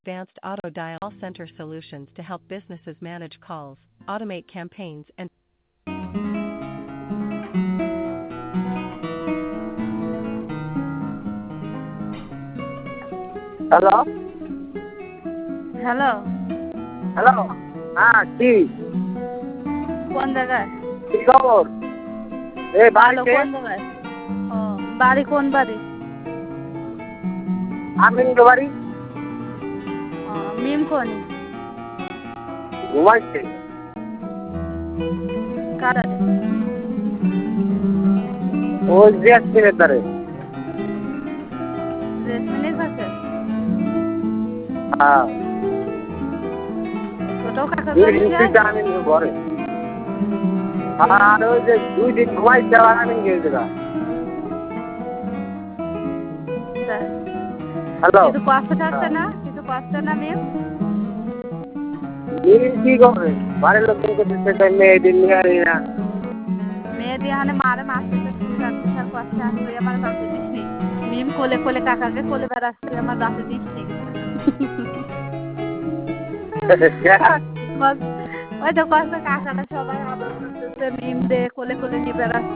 advanced auto dial call center solutions to help businesses manage calls, automate campaigns, and hello hello, hello হ্যাঁ কি কোন জায়গায়? কি খবর এই ভালো, বাড়িতে কোন জায়গায়? ও, বাড়ি কোন বাড়ি? আমিন বাড়ি ও, মিম কোন? ঘুমাইছে কারারে? ওই জেসমিনের ধারে জেসমিনের কাছে? হ্যাঁ ছোট কাকা দুই বাড়ি দিন যায়? তুই আমিন ঘরে আর ওই যে 2 দিন ঘুমাইছে আর আমিন গেছে গা তাই। হ্যালো কিছু কষ্ট থাকছে না? কিছু কষ্ট না মিম? মিম কি করে বাড়ির লোকজন করতেছে তাই মেয়েদের নিয়ে আর এরা মেয়ে দিয়ে হানে মারে মারতেছে, তুই রাখছিস আর কষ্ট আসবে আমার বাপে দিস নি। মিম কোলে কোলে কাকাকে কোলে বেড়াচ্ছে, আমার বাপে দিস নি। ওই তো কষ্ট কাকাটা সবাই আদর করতেছে, মিম দে কোলে কোলে নিয়ে বেড়াচ্ছে।